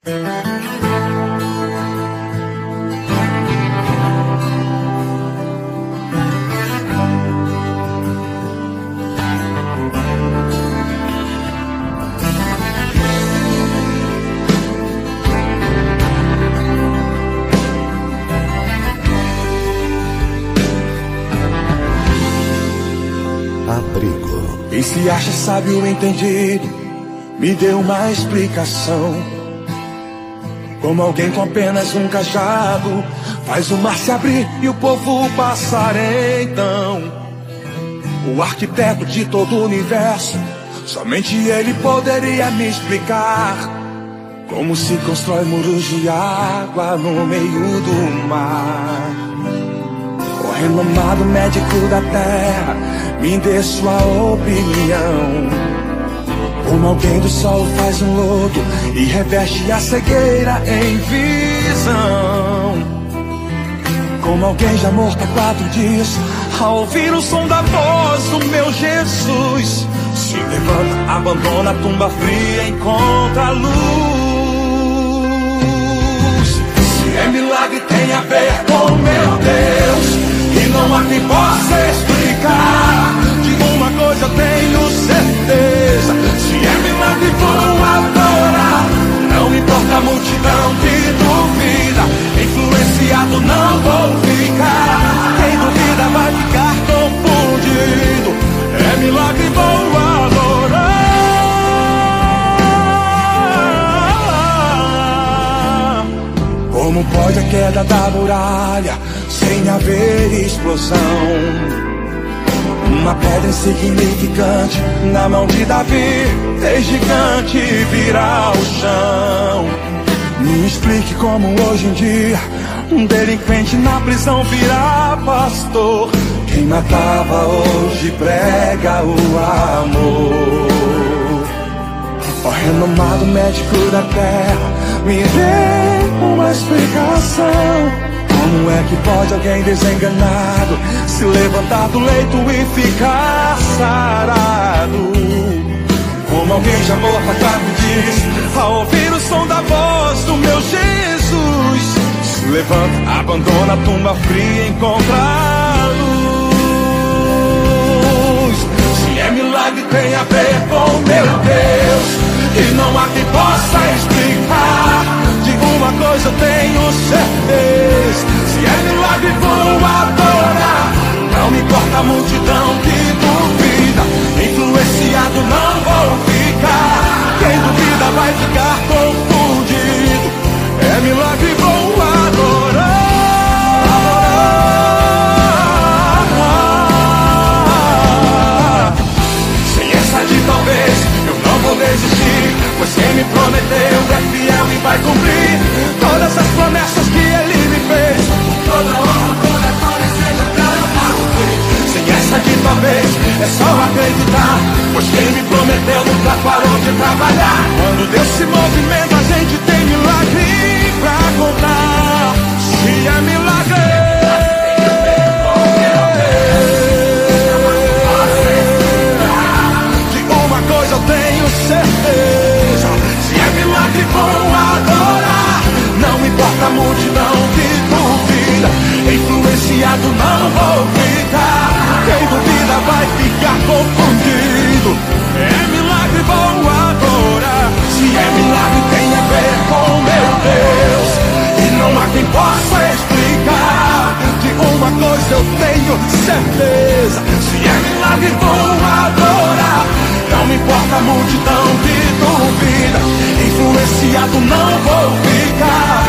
E se acha sábio entendido, me dê uma explicação. Como alguém com apenas um cajado faz o mar se abrir e o povo passar então. O arquiteto de todo o universo, somente ele poderia me explicar como se constrói muros de água no meio do mar. O renomado médico da terra, me dê sua opinião. Como alguém do sol faz um lodo e reveste a cegueira em visão. Como alguém já morto há 4 dias, ao ouvir o som da voz do meu Jesus, se levanta, abandona a tumba fria e encontra a luz. Se é milagre tem a ver com meu Deus, e não há quem possa explicar. De uma coisa eu tenho certeza, se é milagre vou adorar. Não importa a multidão que duvida, influenciado não vou ficar. Quem duvida vai ficar confundido, é milagre vou adorar. Como pode a queda da muralha sem haver explosão? Uma pedra insignificante na mão de Davi fez gigante virar o chão. Me explique como hoje em dia um delinquente na prisão vira pastor. Quem matava hoje prega o amor. Ó renomado médico da terra, me dê uma explicação. Como é que pode alguém desenganado se levantar do leito e ficar sarado? Como alguém já morto há 4 dias, ao ouvir o som da voz do meu Jesus, se levanta, abandona a tumba fria e encontra a luz. Se é milagre tem a ver com meu Deus, e não há quem possa explicar. De uma coisa eu tenho certeza, se é milagre vou adorar. Não me importa a multidão que duvida, influenciado não vou ficar. Quem duvida vai ficar confundido, é milagre vou adorar. Sem essa de talvez eu não vou desistir, pois quem me prometeu é fiel e vai cumprir todas as promessas que ele me fez. Toda honra, toda glória seja para o. Sem essa de talvez é só acreditar, pois quem me prometeu nunca parou de trabalhar. Quando Deus se movimenta a gente tem milagre pra contar. Se é milagre eu tenho certeza, se é milagre vou adorar. Não importa a multidão que duvida, influenciado não vou ficar. Quem duvida vai ficar confundido, é milagre vou adorar. Se é milagre tem a ver com meu Deus, e não há quem possa explicar. De uma coisa eu tenho certeza, se é milagre vou adorar. Não me importa a multidão que duvida, influenciado não vou ficar.